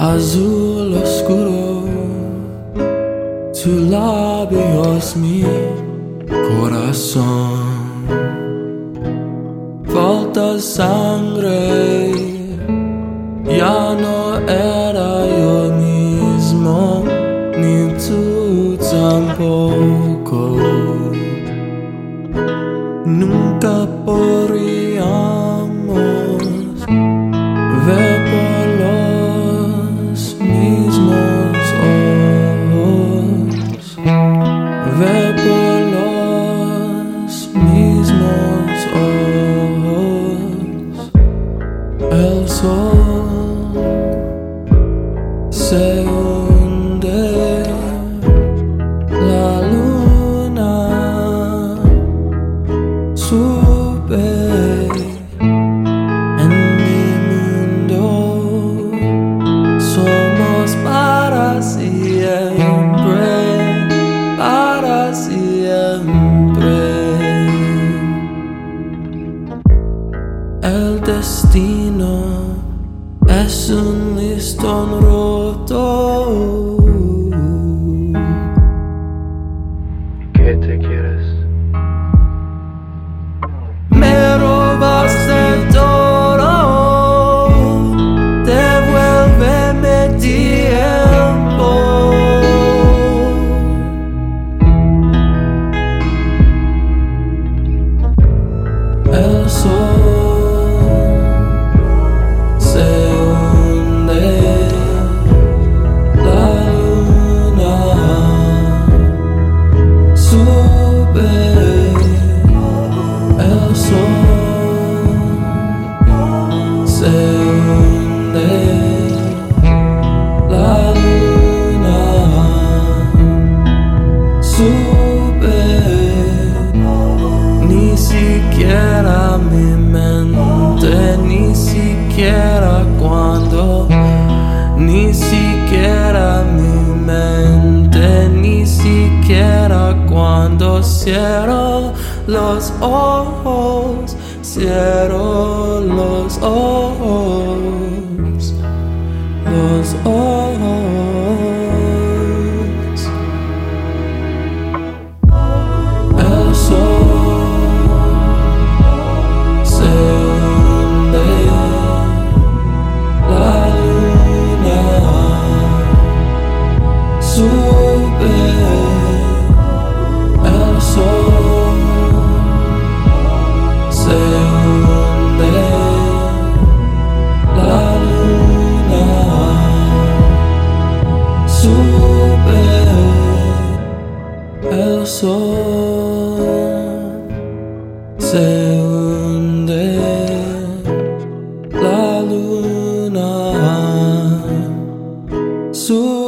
Azul oscuro, tus labios mi corazón. Falta sangre, ya no era yo mismo, ni tú tampoco. Nunca podríamos ver por los mismos ojos, ver por los mismos ojos. El sol se hunde, la luna sube. En mi mundo somos para siempre, para siempre. El destino es un listón roto. ¿Qué te quieres? Me robaste todo, devuélveme tiempo. El sol se hunde, la luna sube. El sol se hunde, la luna sube. Ni siquiera mi mente, ni siquiera cuando, ni siquiera mi mente, ni siquiera cuando cierro los ojos, cierro los ojos, los ojos. El sol se hunde, la luna sube. El sol se hunde, la luna sube. El sol se hunde, la luna sube.